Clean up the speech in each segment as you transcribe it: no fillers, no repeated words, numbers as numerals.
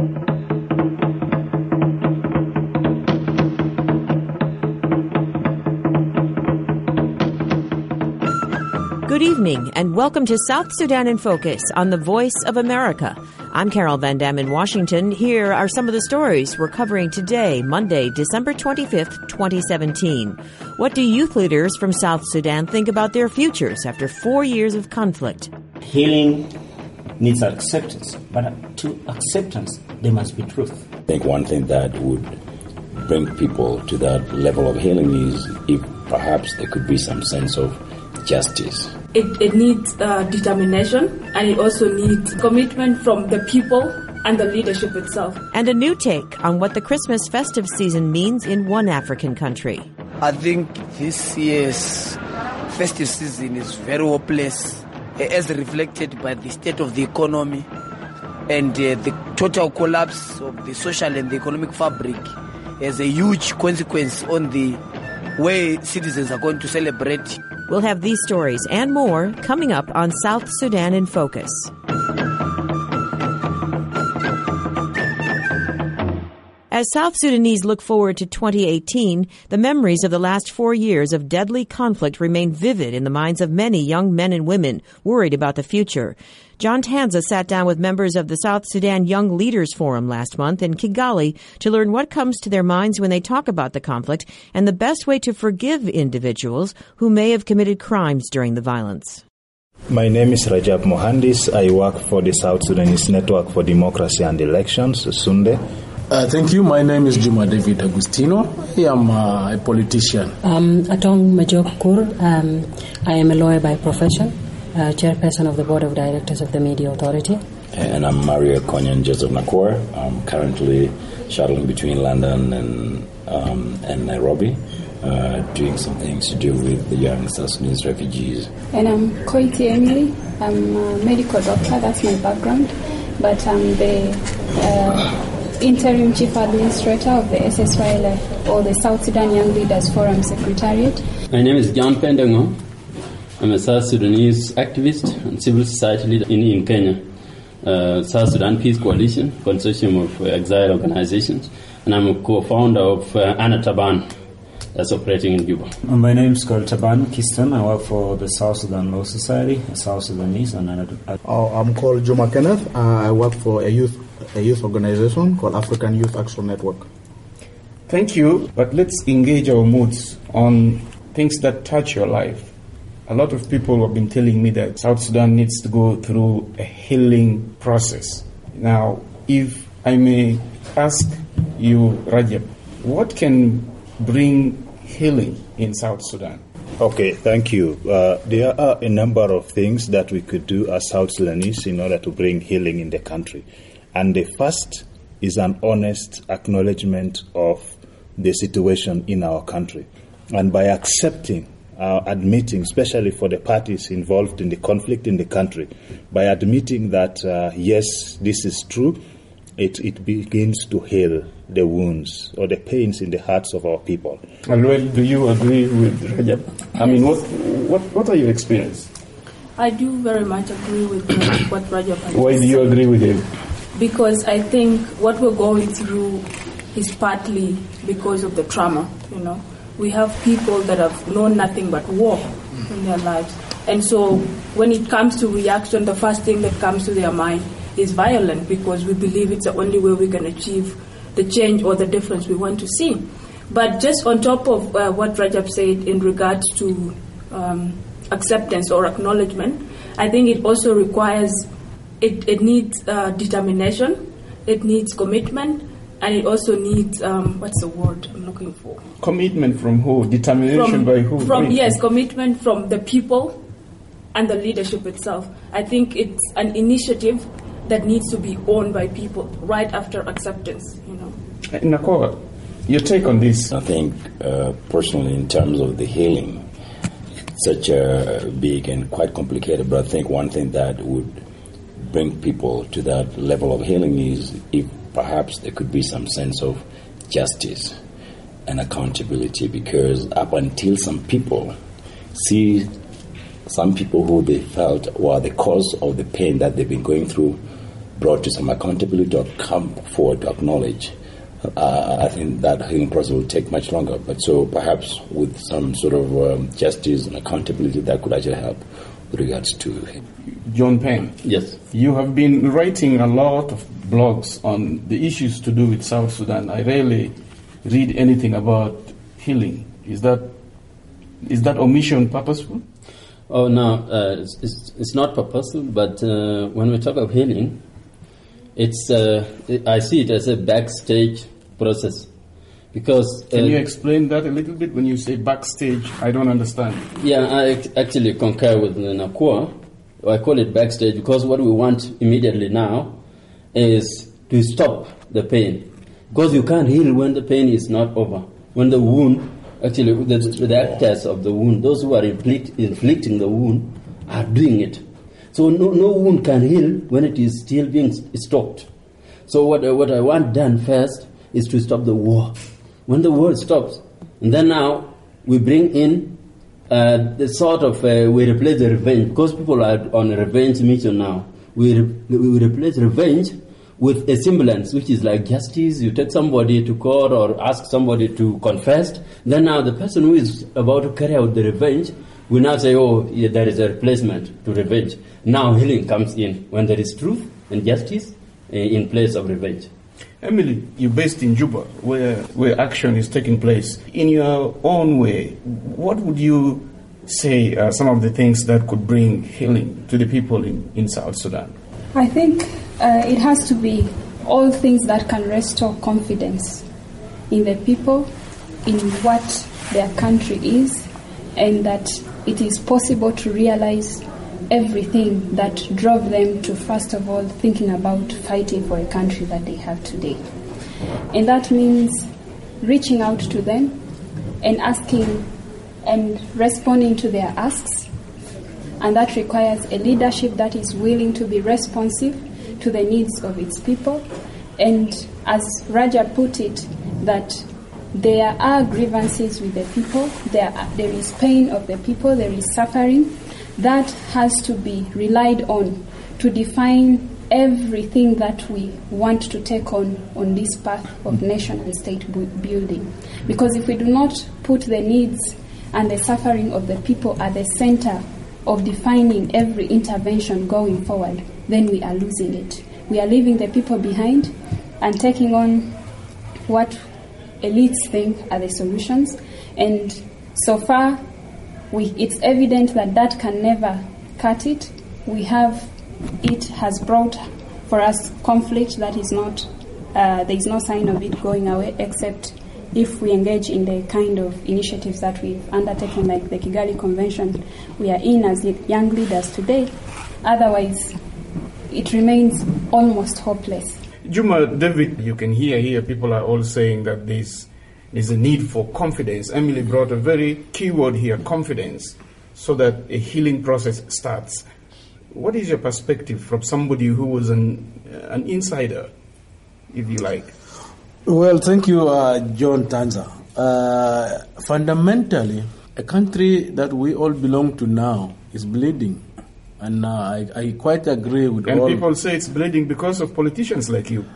Good evening, and welcome to South Sudan in Focus on the Voice of America. I'm Carol Van Dam in Washington. Here are some of the stories we're covering today, Monday, December 25th, 2017. What do youth leaders from South Sudan think about their futures after 4 years of conflict? Healing needs acceptance, but to acceptance, there must be truth. I think one thing that would bring people to that level of healing is if perhaps there could be some sense of justice. It needs determination, and it also needs commitment from the people and the leadership itself. And a new take on what the Christmas festive season means in one African country. I think this year's festive season is very hopeless, as reflected by the state of the economy and the total collapse of the social and the economic fabric has a huge consequence on the way citizens are going to celebrate. We'll have these stories and more coming up on South Sudan in Focus. As South Sudanese look forward to 2018, the memories of the last 4 years of deadly conflict remain vivid in the minds of many young men and women worried about the future. John Tanza sat down with members of the South Sudan Young Leaders Forum last month in Kigali to learn what comes to their minds when they talk about the conflict and the best way to forgive individuals who may have committed crimes during the violence. My name is Rajab Mohandis. I work for the South Sudanese Network for Democracy and Elections, SUNDE. Thank you. My name is Juma David Agustino. I am a politician. Atong Majok Kur. I am a lawyer by profession, chairperson of the board of directors of the Media Authority. And I'm Mario Konyan Joseph Nakor. I'm currently shuttling between London and Nairobi, doing some things to do with the young South Sudanese refugees. And I'm Koiti Emily. I'm a medical doctor. That's my background. But I'm the Interim Chief Administrator of the SSYLF, or the South Sudan Young Leaders Forum Secretariat. My name is John Pendango. I'm a South Sudanese activist and civil society leader in Kenya. South Sudan Peace Coalition, consortium of exile organizations, and I'm a co-founder of Anna Taban, that's operating in Juba. My name is Carl Taban Kiston. I work for the South Sudan Law Society, South Sudanese, and I'm called Juma Kenneth. I work for a youth organization called African Youth Action Network. Thank you, but let's engage our moods on things that touch your life. A lot of people have been telling me that South Sudan needs to go through a healing process. Now, if I may ask you, Rajab, what can bring healing in South Sudan? Okay, thank you. There are a number of things that we could do as South Sudanese in order to bring healing in the country. And the first is an honest acknowledgement of the situation in our country. And by admitting, especially for the parties involved in the conflict in the country, by admitting that, yes, this is true, it begins to heal the wounds or the pains in the hearts of our people. Alwell, do you agree with Rajab? I mean, what are your experiences? I do very much agree with what Rajab has said. Why do you agree with him? Because I think what we're going through is partly because of the trauma, We have people that have known nothing but war in their lives. And so when it comes to reaction, the first thing that comes to their mind is violent, because we believe it's the only way we can achieve the change or the difference we want to see. But just on top of what Rajab said in regards to acceptance or acknowledgement, I think it also requires, it needs determination, it needs commitment, and it also needs, what's the word I'm looking for? Commitment from who? Determination by who? Commitment from the people and the leadership itself. I think it's an initiative that needs to be owned by people right after acceptance, Nakor, your take on this? I think, personally, in terms of the healing, it's such a big and quite complicated, but I think one thing that would bring people to that level of healing is if perhaps there could be some sense of justice and accountability, because up until some people see some people who they felt were the cause of the pain that they've been going through brought to some accountability or come forward to acknowledge, I think that healing process will take much longer. But so perhaps with some sort of justice and accountability, that could actually help with regards to John Penn. Yes. You have been writing a lot of blogs on the issues to do with South Sudan. I rarely read anything about healing. Is that omission purposeful? Oh no, it's not purposeful. But when we talk of healing, I see it as a backstage process. Because can you explain that a little bit? When you say backstage, I don't understand. Yeah, I actually concur with Nakua. I call it backstage because what we want immediately now is to stop the pain. Because you can't heal when the pain is not over. When the wound, actually the actors of the wound, those who are inflicting the wound, are doing it. So no wound can heal when it is still being stopped. So what I want done first is to stop the war. When the war stops, and then now we bring in the sort of, we replace the revenge, because people are on a revenge mission now. We replace revenge with a semblance, which is like justice. You take somebody to court or ask somebody to confess. Then now the person who is about to carry out the revenge will now say, oh, yeah, there is a replacement to revenge. Now healing comes in when there is truth and justice in place of revenge. Emily, you're based in Juba, where action is taking place. In your own way, what would you say are some of the things that could bring healing to the people in South Sudan? I think it has to be all things that can restore confidence in the people, in what their country is, and that it is possible to realize everything that drove them to, first of all, thinking about fighting for a country that they have today. And that means reaching out to them and asking and responding to their asks. And that requires a leadership that is willing to be responsive to the needs of its people. And as Raja put it, that there are grievances with the people, there is pain of the people, there is suffering. That has to be relied on to define everything that we want to take on this path of nation and state building. Because if we do not put the needs and the suffering of the people at the center of defining every intervention going forward, then we are losing it. We are leaving the people behind and taking on what elites think are the solutions. And so far, it's evident that can never cut it. It has brought for us conflict that is not, there is no sign of it going away, except if we engage in the kind of initiatives that we've undertaken, like the Kigali Convention we are in as young leaders today. Otherwise, it remains almost hopeless. Juma, David, you can hear here people are all saying that there's a need for confidence. Emily brought a very key word here, confidence, so that a healing process starts. What is your perspective from somebody who was an insider, if you like? Well, thank you, John Tanza. Fundamentally, a country that we all belong to now is bleeding. And I quite agree with all. And people say it's bleeding because of politicians like you.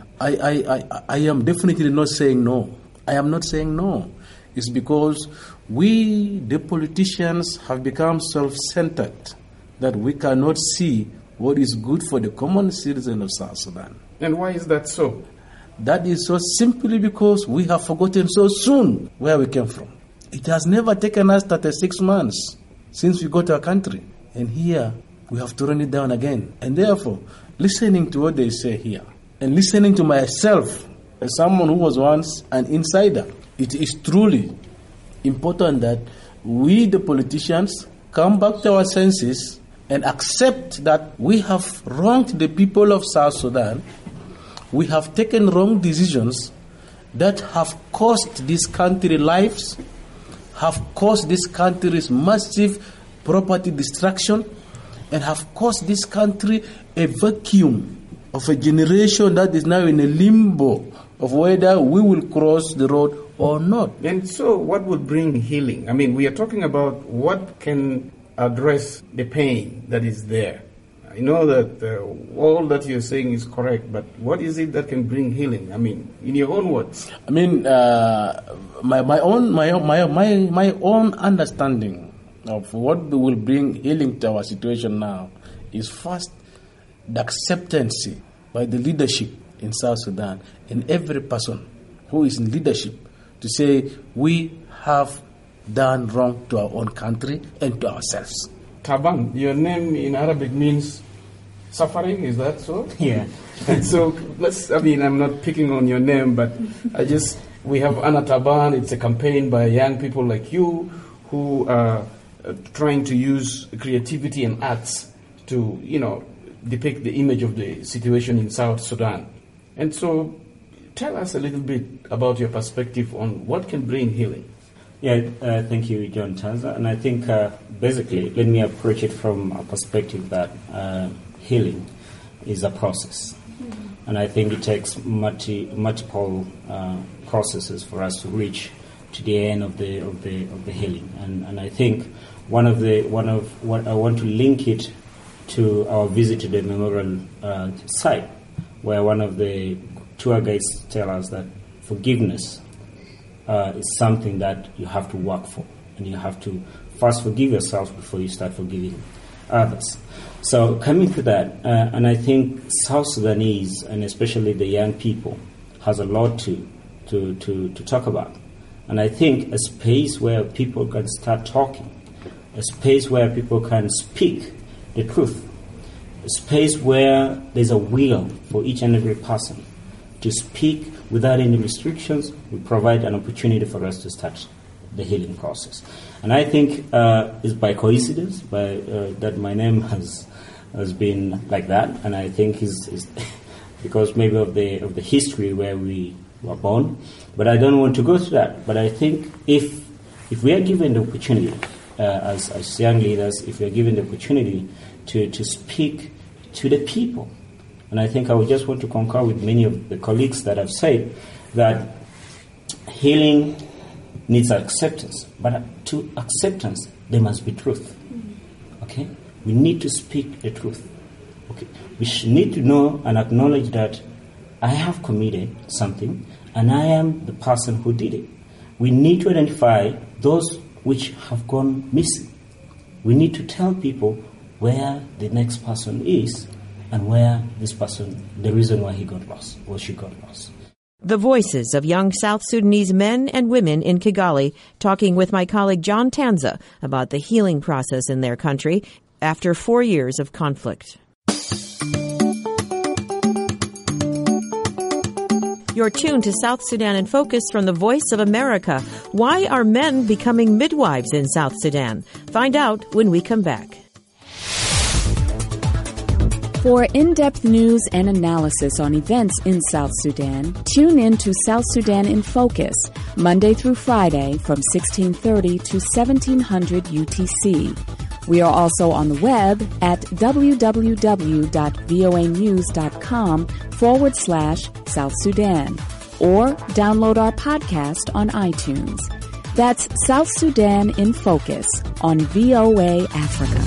I am definitely not saying no. I am not saying no. It's because we, the politicians, have become self-centered, that we cannot see what is good for the common citizen of South Sudan. And why is that so? That is so simply because we have forgotten so soon where we came from. It has never taken us 36 months since we got our country. And here, we have to run it down again. And therefore, listening to what they say here, and listening to myself, as someone who was once an insider, it is truly important that we, the politicians, come back to our senses and accept that we have wronged the people of South Sudan. We have taken wrong decisions that have cost this country lives, have caused this country's massive property destruction, and have caused this country a vacuum of a generation that is now in a limbo of whether we will cross the road or not. And so what will bring healing? I mean, we are talking about what can address the pain that is there. I know that all that you're saying is correct, but what is it that can bring healing? I mean, in your own words. I mean, my own understanding of what will bring healing to our situation now is first the acceptance by the leadership in South Sudan and every person who is in leadership to say we have done wrong to our own country and to ourselves. Taban, your name in Arabic means suffering, is that so? Yeah. So I'm not picking on your name, but we have Anna Taban. It's a campaign by young people like you who are trying to use creativity and arts to, depict the image of the situation in South Sudan. And so tell us a little bit about your perspective on what can bring healing. Yeah, thank you, John Tanza. And I think basically, let me approach it from a perspective that healing is a process. And I think it takes multiple processes for us to reach to the end of the healing. And I think one of what I want to link it to our visit to the memorial site, where one of the tour guides tell us that forgiveness is something that you have to work for, and you have to first forgive yourself before you start forgiving others. So coming to that, and I think South Sudanese, and especially the young people, has a lot to talk about. And I think a space where people can start talking, a space where people can speak the truth, a space where there's a will for each and every person to speak without any restrictions, will provide an opportunity for us to start the healing process. And I think it's by coincidence that my name has been like that, and I think is because maybe of the history where we were born. But I don't want to go to that. But I think if we are given the opportunity as young leaders, if we are given the opportunity to speak to the people. And I think I would just want to concur with many of the colleagues that have said that healing needs acceptance. But to acceptance, there must be truth. Okay? We need to speak the truth. Okay? We need to know and acknowledge that I have committed something and I am the person who did it. We need to identify those which have gone missing. We need to tell people where the next person is and where this person, the reason why he got lost or she got lost. The voices of young South Sudanese men and women in Kigali talking with my colleague John Tanza about the healing process in their country after 4 years of conflict. You're tuned to South Sudan in Focus from the Voice of America. Why are men becoming midwives in South Sudan? Find out when we come back. For in-depth news and analysis on events in South Sudan, tune in to South Sudan in Focus, Monday through Friday from 1630 to 1700 UTC. We are also on the web at www.voanews.com/South Sudan or download our podcast on iTunes. That's South Sudan in Focus on VOA Africa.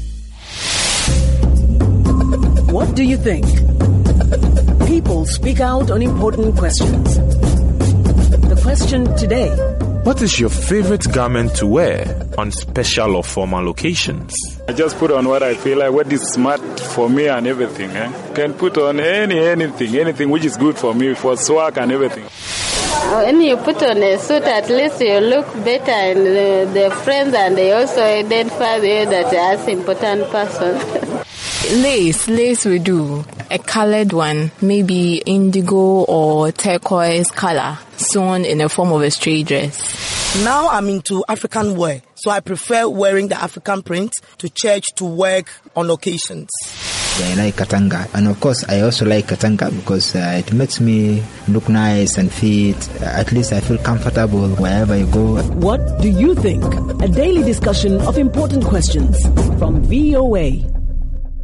What do you think? People speak out on important questions. The question today: what is your favorite garment to wear on special or formal occasions? I just put on what I feel like, what is smart for me and everything. Can put on anything which is good for me, for swag and everything. When you put on a suit, at least you look better, and the friends and they also identify you that as important person. Lace we do. A colored one, maybe indigo or turquoise color, sewn in the form of a straight dress. Now I'm into African wear, so I prefer wearing the African print to church, to work, on occasions. I like Katanga, and of course I also like Katanga because it makes me look nice and fit. At least I feel comfortable wherever you go. What do you think? A daily discussion of important questions from VOA.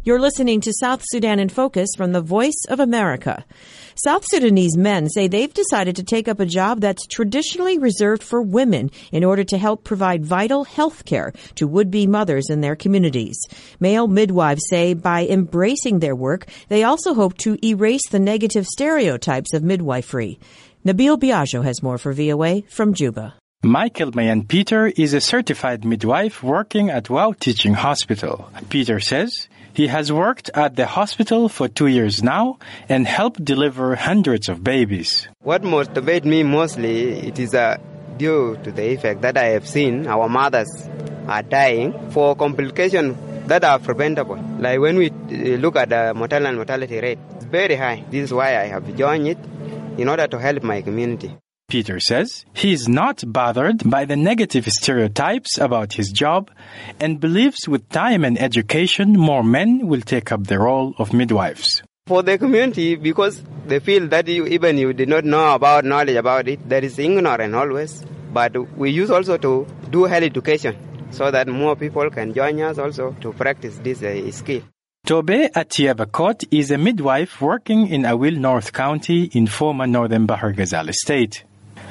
You're listening to South Sudan in Focus from the Voice of America. South Sudanese men say they've decided to take up a job that's traditionally reserved for women in order to help provide vital health care to would-be mothers in their communities. Male midwives say by embracing their work, they also hope to erase the negative stereotypes of midwifery. Nabil Biagio has more for VOA from Juba. Michael Mayan Peter is a certified midwife working at WOW Teaching Hospital. Peter says he has worked at the hospital for 2 years now and helped deliver hundreds of babies. What motivates me mostly, it is due to the effect that I have seen our mothers are dying for complications that are preventable. Like when we look at the maternal and mortality rate, it's very high. This is why I have joined it in order to help my community. Peter says he is not bothered by the negative stereotypes about his job and believes with time and education more men will take up the role of midwives. For the community, because they feel that even you did not know about knowledge about it, there is ignorance always. But we use also to do health education so that more people can join us also to practice this skill. Tobe Atiabakot is a midwife working in Awil North County in former northern Bahar Ghazal State.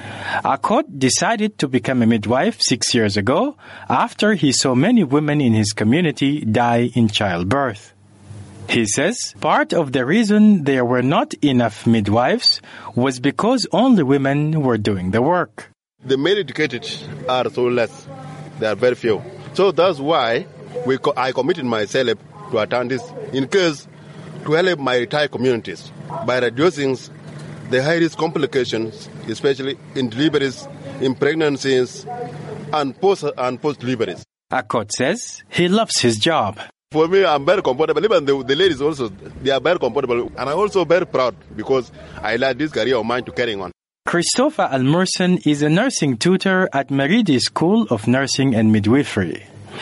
Akot decided to become a midwife 6 years ago after he saw many women in his community die in childbirth. He says part of the reason there were not enough midwives was because only women were doing the work. The male educated are so less. They are very few. So that's why I committed myself to attend this in case to help my entire communities by reducing the high-risk complications, especially in deliveries, in pregnancies, and post-deliveries. Akot says he loves his job. For me, I'm very comfortable. Even the ladies also, they are very comfortable. And I'm also very proud because I like this career of mine to carry on. Christopher Almurson is a nursing tutor at Meridi School of Nursing and Midwifery.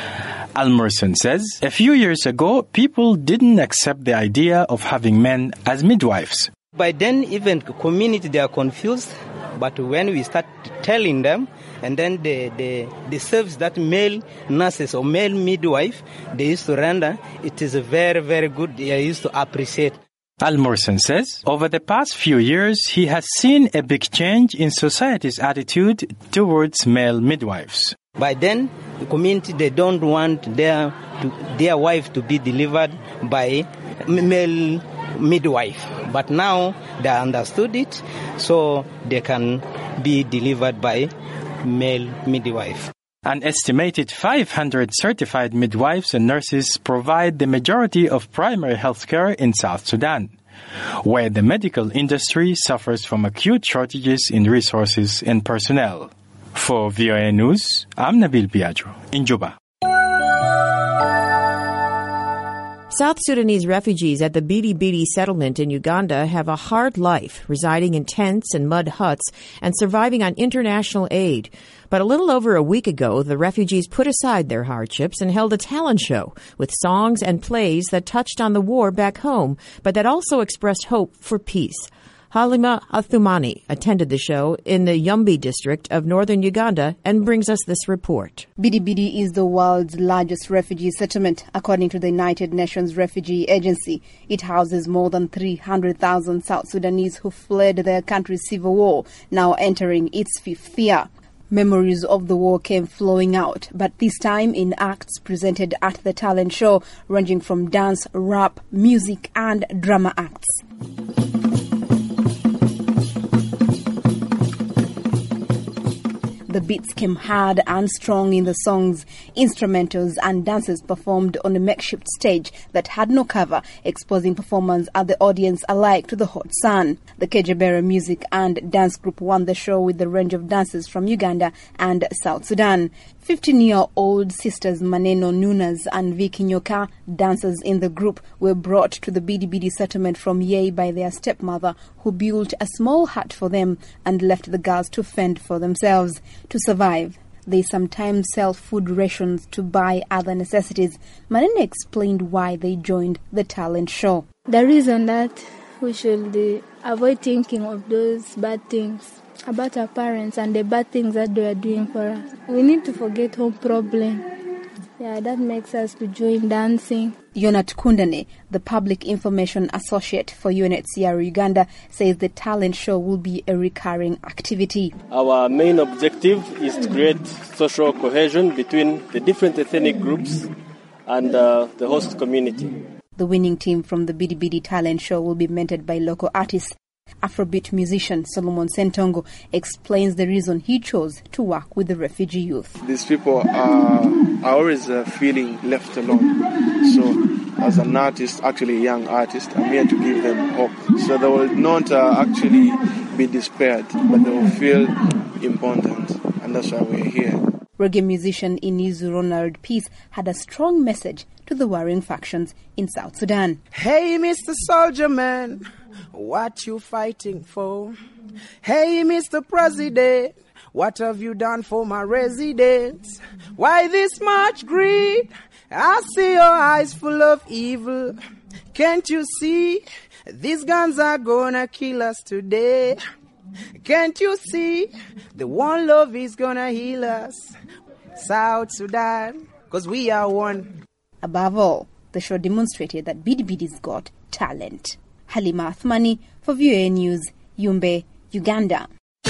Almurson says a few years ago, people didn't accept the idea of having men as midwives. By then, even community, they are confused. But when we start telling them, and then the service that male nurses or male midwife, they used to render, it is very, very good. They used to appreciate. Almurson says over the past few years, he has seen a big change in society's attitude towards male midwives. By then, the community, they don't want their wife to be delivered by male midwife. But now they understood it, so they can be delivered by male midwife. An estimated 500 certified midwives and nurses provide the majority of primary health care in South Sudan, where the medical industry suffers from acute shortages in resources and personnel. For VOA News, I'm Nabil Biagio in Juba. South Sudanese refugees at the Bidi Bidi settlement in Uganda have a hard life, residing in tents and mud huts and surviving on international aid. But a little over a week ago, the refugees put aside their hardships and held a talent show with songs and plays that touched on the war back home, but that also expressed hope for peace. Halima Athumani attended the show in the Yumbi district of northern Uganda and brings us this report. Bidi Bidi is the world's largest refugee settlement, according to the United Nations Refugee Agency. It houses more than 300,000 South Sudanese who fled their country's civil war, now entering its fifth year. Memories of the war came flowing out, but this time in acts presented at the talent show, ranging from dance, rap, music, and drama acts. The beats came hard and strong in the songs. Instrumentals and dances performed on a makeshift stage that had no cover, exposing performers and the audience alike to the hot sun. The Kejebera Music and Dance Group won the show with the range of dancers from Uganda and South Sudan. 15-year-old sisters Maneno Nunas and Vicky Nyoka, dancers in the group, were brought to the Bidi Bidi settlement from Yei by their stepmother, who built a small hut for them and left the girls to fend for themselves. To survive, they sometimes sell food rations to buy other necessities. Maneno explained why they joined the talent show. The reason that we should avoid thinking of those bad things about our parents and the bad things that they are doing for us. We need to forget home problem. Yeah, that makes us to join dancing. Yonat Kundane, the Public Information Associate for UNHCR Uganda, says the talent show will be a recurring activity. Our main objective is to create social cohesion between the different ethnic groups and the host community. The winning team from the Bidi Bidi talent show will be mentored by local artists. Afrobeat musician Solomon Sentongo explains the reason he chose to work with the refugee youth. These people are always feeling left alone. So as an artist, actually a young artist, I'm here to give them hope. So they will not actually be despaired, but they will feel important. And that's why we're here. Reggae musician Inizu Ronald Peace had a strong message to the warring factions in South Sudan. Hey, Mr. Soldier Man, what you fighting for? Hey, Mr. President, what have you done for my residents? Why this much greed? I see your eyes full of evil. Can't you see? These guns are gonna kill us today. Can't you see? The one love is gonna heal us. South Sudan, 'cause we are one. Above all, the show demonstrated that Bidi Bidi's got talent. Halima Athmani for VOA News, Yumbe, Uganda.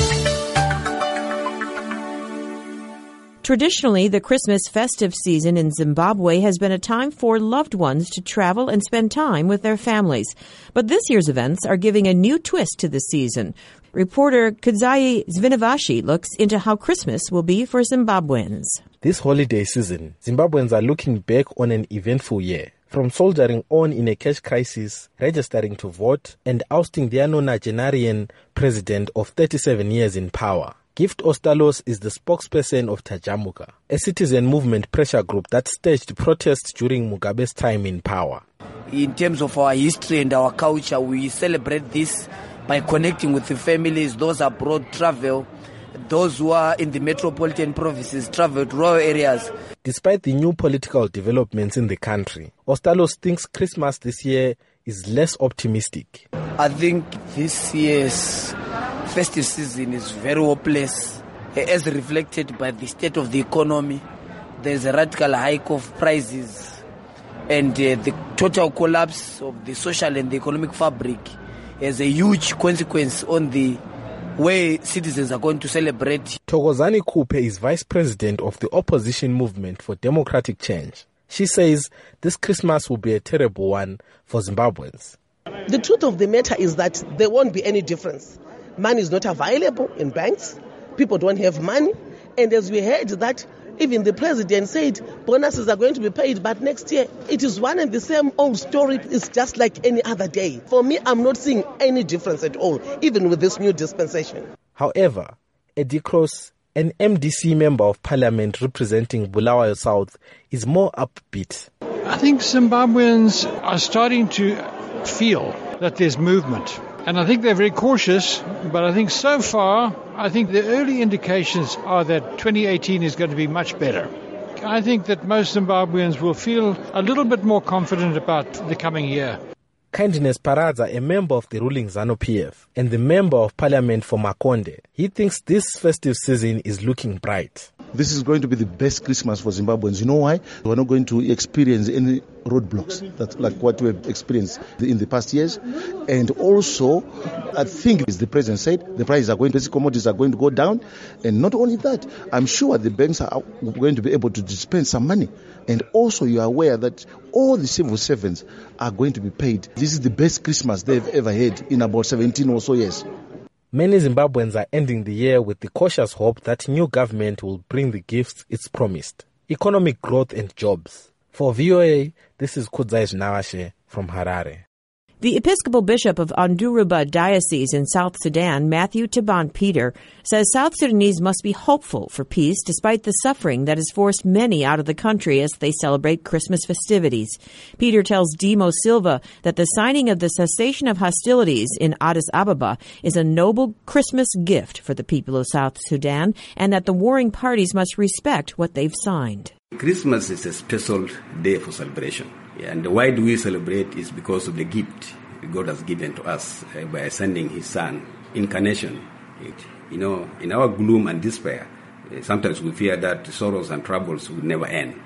Traditionally, the Christmas festive season in Zimbabwe has been a time for loved ones to travel and spend time with their families. But this year's events are giving a new twist to the season. Reporter Kudzai Zvinavashi looks into how Christmas will be for Zimbabweans. This holiday season, Zimbabweans are looking back on an eventful year. From soldiering on in a cash crisis, registering to vote, and ousting their nonagenarian president of 37 years in power. Gift Ostalos is the spokesperson of Tajamuka, a citizen movement pressure group that staged protests during Mugabe's time in power. In terms of our history and our culture, we celebrate this by connecting with the families, those abroad travel, those who are in the metropolitan provinces travel to rural areas. Despite the new political developments in the country, Ostalos thinks Christmas this year is less optimistic. I think this year's festive season is very hopeless, as reflected by the state of the economy. There's a radical hike of prices and the total collapse of the social and the economic fabric has a huge consequence on the way citizens are going to celebrate. Thokozani Kupe is vice president of the opposition movement for democratic change. She says this Christmas will be a terrible one for Zimbabweans. The truth of the matter is that there won't be any difference. Money is not available in banks. People don't have money. And as we heard that even the president said bonuses are going to be paid, but next year it is one and the same old story. It's just like any other day. For me, I'm not seeing any difference at all, even with this new dispensation. However, Eddie Cross, an MDC member of parliament representing Bulawayo South, is more upbeat. I think Zimbabweans are starting to feel that there's movement. And I think they're very cautious, but I think so far, I think the early indications are that 2018 is going to be much better. I think that most Zimbabweans will feel a little bit more confident about the coming year. Kindness Paradza, a member of the ruling ZANU-PF and the member of parliament for Makonde, he thinks this festive season is looking bright. This is going to be the best Christmas for Zimbabweans. You know why? We're not going to experience any roadblocks, that's like what we've experienced in the past years. And also, I think, as the president said, the prices are going to, commodities are going to go down. And not only that, I'm sure the banks are going to be able to dispense some money. And also, you are aware that all the civil servants are going to be paid. This is the best Christmas they've ever had in about 17 or so years. Many Zimbabweans are ending the year with the cautious hope that new government will bring the gifts it's promised. Economic growth and jobs. For VOA, this is Kudzai Nawashe from Harare. The Episcopal Bishop of Anduruba Diocese in South Sudan, Matthew Taban Peter, says South Sudanese must be hopeful for peace despite the suffering that has forced many out of the country as they celebrate Christmas festivities. Peter tells Demo Silva that the signing of the cessation of hostilities in Addis Ababa is a noble Christmas gift for the people of South Sudan and that the warring parties must respect what they've signed. Christmas is a special day for celebration. And why do we celebrate is because of the gift God has given to us by sending His Son, incarnation. In our gloom and despair, sometimes we fear that sorrows and troubles will never end.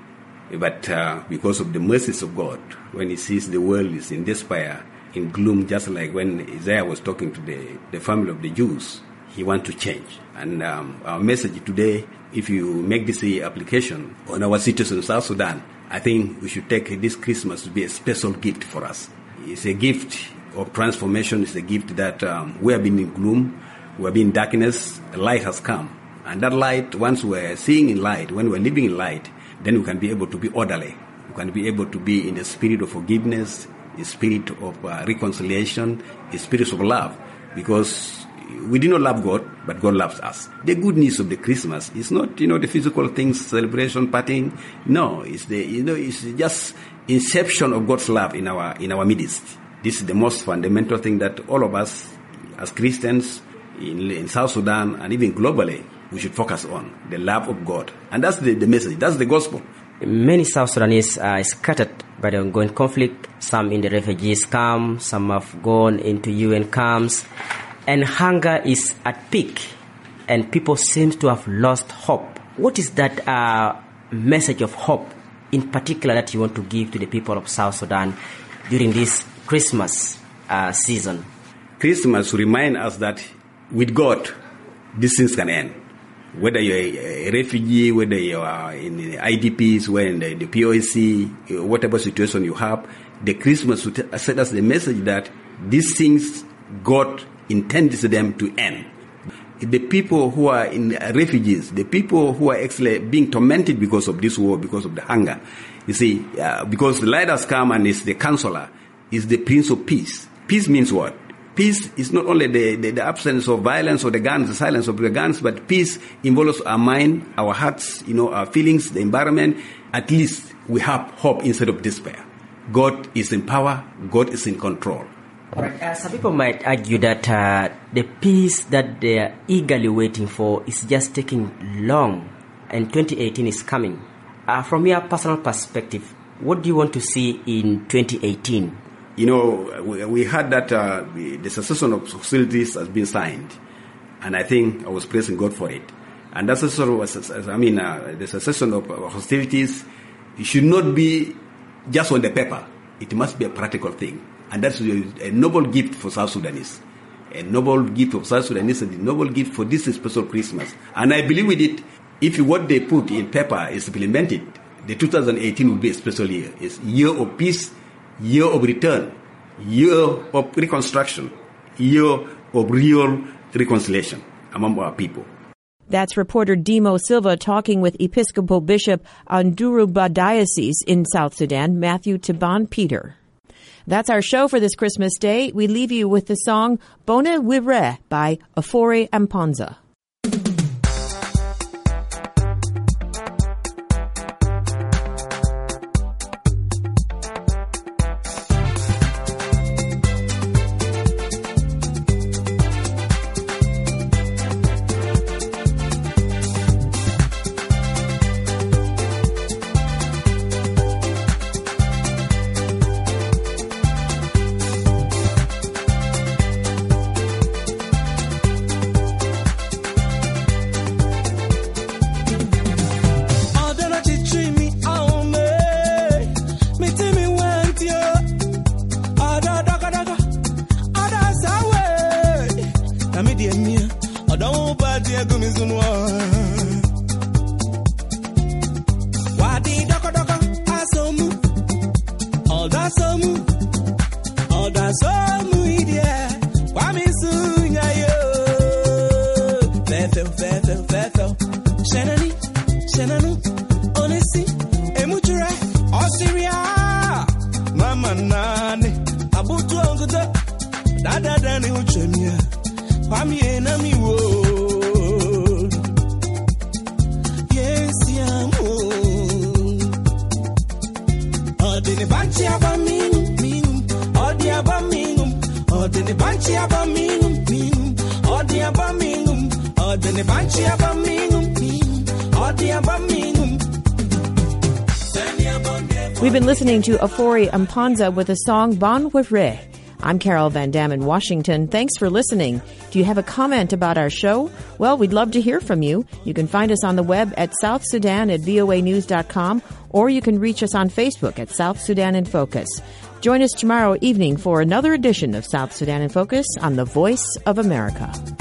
But because of the mercies of God, when he sees the world is in despair, in gloom, just like when Isaiah was talking to the family of the Jews, he wants to change. And our message today, if you make this application on our citizens in South Sudan, I think we should take this Christmas to be a special gift for us. It's a gift of transformation. It's a gift that we have been in gloom, we have been in darkness, light has come. And that light, once we're seeing in light, when we're living in light, then we can be able to be orderly. We can be able to be in the spirit of forgiveness, the spirit of reconciliation, the spirit of love. Because we do not love God, but God loves us. The good news of the Christmas is not, the physical things, celebration, partying. No, it's it's just inception of God's love in our midst. This is the most fundamental thing that all of us, as Christians in South Sudan and even globally, we should focus on, the love of God. And that's the message, that's the gospel. Many South Sudanese are scattered by the ongoing conflict, some in the refugees camp, some have gone into UN camps, and hunger is at peak, and people seem to have lost hope. What is that message of hope in particular that you want to give to the people of South Sudan during this Christmas season? Christmas reminds us that with God, these things can end. Whether you're a refugee, whether you are in the IDPs, whether in the POC, whatever situation you have, the Christmas will send us the message that these things God intends them to end. The people who are in refugees, the people who are actually being tormented because of this war, because of the hunger, you see, because the light has come and is the counselor, is the Prince of Peace. Peace means what? Peace is not only the absence of violence or the guns, the silence of the guns, but peace involves our mind, our hearts, our feelings, the environment. At least we have hope instead of despair. God is in power. God is in control. Right. Some people might argue that the peace that they are eagerly waiting for is just taking long, and 2018 is coming. From your personal perspective, what do you want to see in 2018? We heard that the cessation of hostilities has been signed, and I think I was praising God for it. And that cessation the cessation of hostilities, it should not be just on the paper. It must be a practical thing, and that's a noble gift for South Sudanese. A noble gift of South Sudanese and a noble gift for this special Christmas. And I believe with it, if what they put in paper is implemented, the 2018 will be a special year. It's year of peace, year of return, year of reconstruction, year of real reconciliation among our people. That's reporter Demo Silva talking with Episcopal Bishop Anduruba Diocese in South Sudan, Matthew Taban Peter. That's our show for this Christmas Day. We leave you with the song Bona Wire by Afore Amponza. We've been listening to Afore Amponza with the song Bon Wire. I'm Carol Van Dam in Washington. Thanks for listening. Do you have a comment about our show? Well, we'd love to hear from you. You can find us on the web at southsudan@voanews.com, or you can reach us on Facebook at South Sudan in Focus. Join us tomorrow evening for another edition of South Sudan in Focus on the Voice of America.